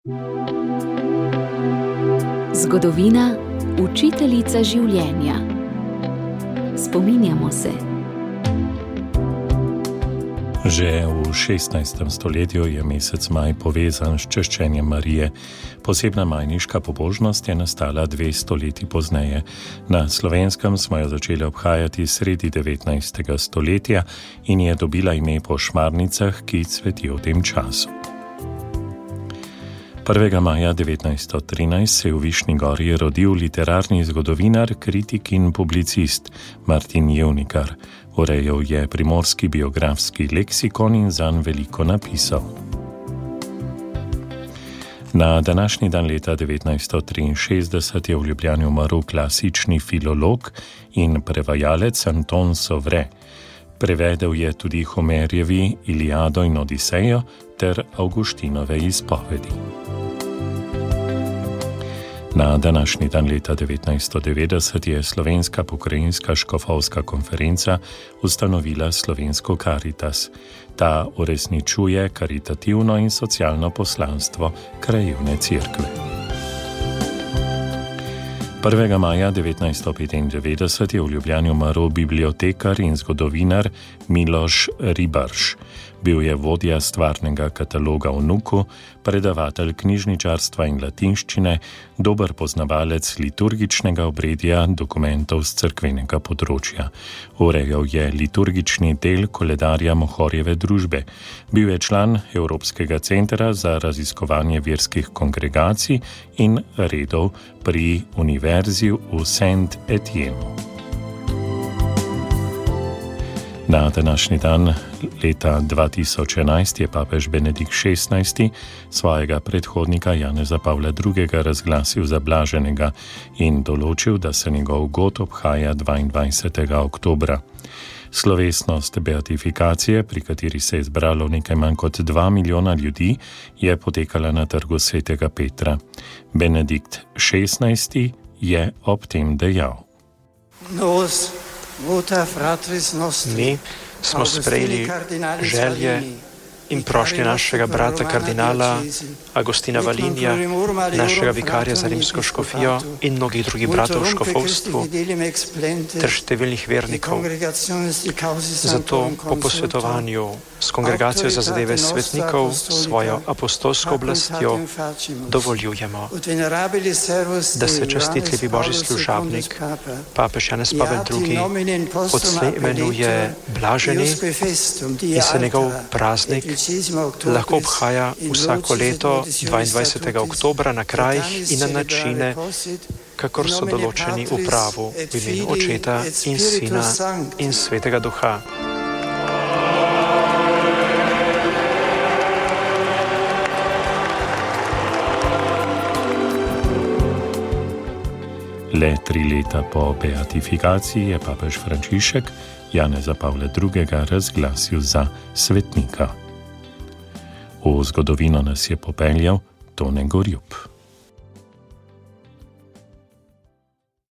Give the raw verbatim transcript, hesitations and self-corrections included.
Zgodovina, učiteljica življenja. Spominjamo se. Že v šestnajstem stoletju je mesec maj povezan s češčenjem Marije. Posebna majniška pobožnost je nastala dve stoletji pozneje. Na Slovenskem smo jo začeli obhajati sredi devetnajstega stoletja in je dobila ime po šmarnicah, ki cvetijo v tem času. prvega maja devetnajststo trinajst se je v Višnji Gori rodil literarni zgodovinar, kritik in publicist Martin Jevnikar. Urejal je primorski biografski leksikon in zanj veliko napisal. Na današnji dan leta devetnajststo triinšestdeset je v Ljubljani umrl klasični filolog in prevajalec Anton Sovre. Prevedel je tudi Homerjevi Iliado in Odisejo ter Avguštinove izpovedi. Na današnji dan leta devetnajststo devetdeset je Slovenska pokrajinska škofovska konferenca ustanovila Slovensko Karitas. Ta uresničuje karitativno in socialno poslanstvo krajevne cerkve. prvega maja devetnajststo petindevetdeset je v Ljubljani umrl bibliotekar in zgodovinar Miloš Ribarš. Bil je vodja stvarnega kataloga Vnuku, predavatelj knjižničarstva in latinščine, dober poznavalec liturgičnega obredja dokumentov z cerkvenega področja. Urejal je liturgični del koledarja Mohorjeve družbe. Bil je član Evropskega centra za raziskovanje verskih kongregacij in redov pri Univerzi v Saint-Étienne. Na današnji dan leta dva tisoč enajst je papež Benedikt šestnajsti svojega predhodnika Janeza Pavla drugega razglasil za blaženega in določil, da se njegov god obhaja dvaindvajsetega oktobra. Slovesnost beatifikacije, pri kateri se je zbralo nekaj manj kot dva milijona ljudi, je potekala na trgu svetega Petra. Benedikt šestnajsti je ob tem dejal: Mi smo sprejeli želje in prošnje našega brata kardinala Agostina Valinija, našega vikarja za rimsko škofijo in mnogih drugih bratov v škofovstvu ter številnih vernikov. Zato po posvetovanju s Kongregacijo za zadeve svetnikov, svojo apostolsko oblastjo, dovoljujemo, da se častitljivi božji služabnik, papež Janez Pavel drugi, odslej imenuje blaženi in se njegov praznik lahko obhaja vsako leto dvaindvajsetega oktobra na krajih in na načine, kakor so določeni v pravu, v imenu Očeta in Sina in Svetega Duha. Le tri leta po beatifikaciji je papež Frančišek Janeza Pavla drugega razglasil za svetnika. V zgodovino nas je popeljal Tone Gorjup.